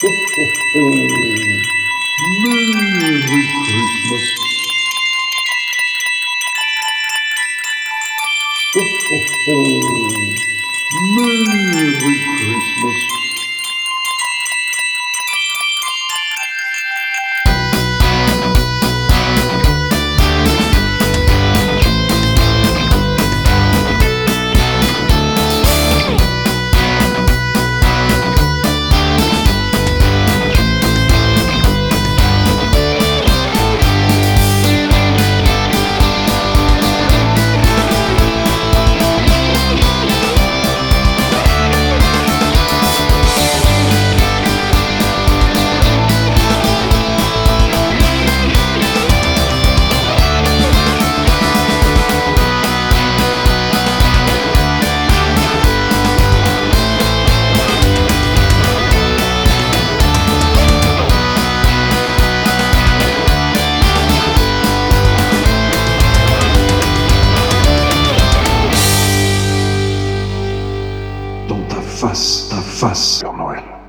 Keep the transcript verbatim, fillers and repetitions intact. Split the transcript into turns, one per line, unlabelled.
Ho, ho, ho. Merry Christmas. Ho, ho, ho. Merry Christmas. Dans ta face, ta face, Père Noël.